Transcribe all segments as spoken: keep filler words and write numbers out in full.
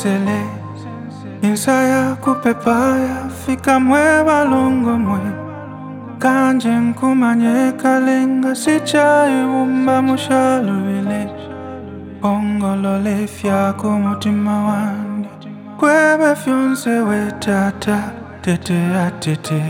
sensele insaya kupepaya fika mwe balongo mwe kanje nkumanye kalenga sichai umba mushalubile ongolole fya kumutima wandi kwebe fyonse wetata tete atete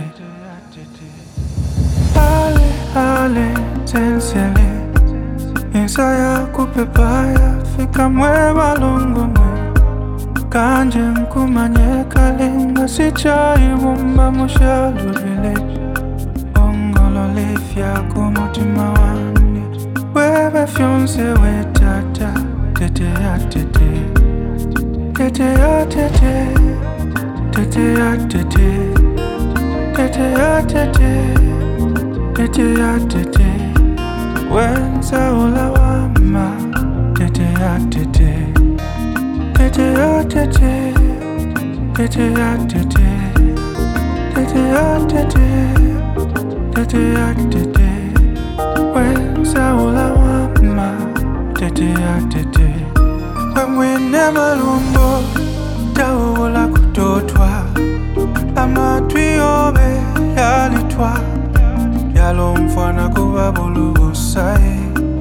ale ale sensele insaya kupepaya fika mwe balongo mwe kanje nkumanye kalenga sichai umba mushalubile ongolole fya kumutima wandi kwebe fyonse wetata tete atete tete atete tete atete tete atete tete atete wenza ulawama tete atete tete atete tete atete tete atete tete atete wenza ulawama tete atete wemwene malumbo tawula kutotwa amatwi yobe yalitwa yalomfana kuba bulubusaye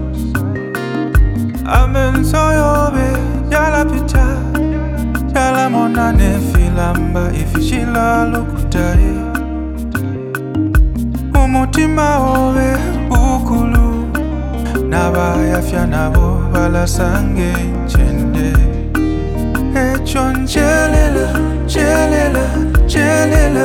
amenso yobe yalapita yalamona nefilamba ifishila lukutaye umutima wobe ukulu nabayafya nabo balasange nchende echo nchelela chelela chelela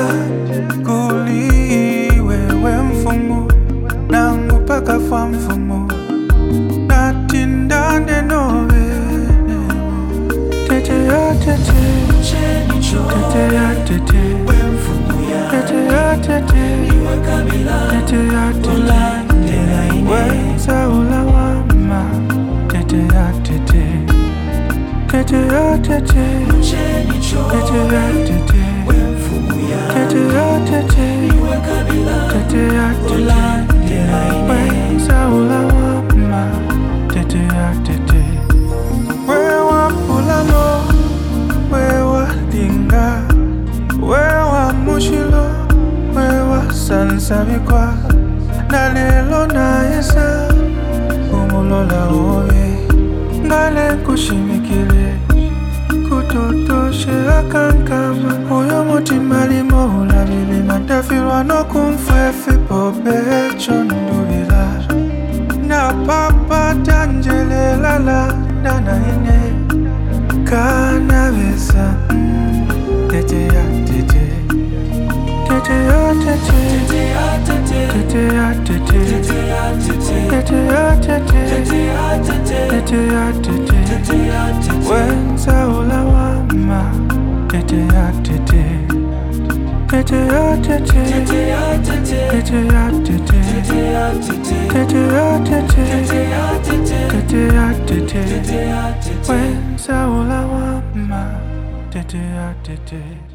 kuliwe we mfumu nangu paka fa mfumu natindande nobe tete atete tete atete we mfumu ya tete atete iwe kabila tete atete we saula wama tete atete tete atete tete atete we mfumu ya tete atete iwe kabila tete atete we saula wama tete atete we wapulano we walinga we wa mushilo we wa sansabikwa na lelo na yesa umulola oye ngale kushimikile kutotoshe akankama oyo mutima limo ulabili matafirwa no kumfefe pobe chondubila na papa tanjele lala dana ine kana besa tete ya tete tete ya tete tete ya tete tete ya tete tete ya tete tete ya tete wenza ulawama tete ya tete tete ya tete tete ya tete tete ya tete tete ya tete tete ya tete wenza ulawama tete ya tete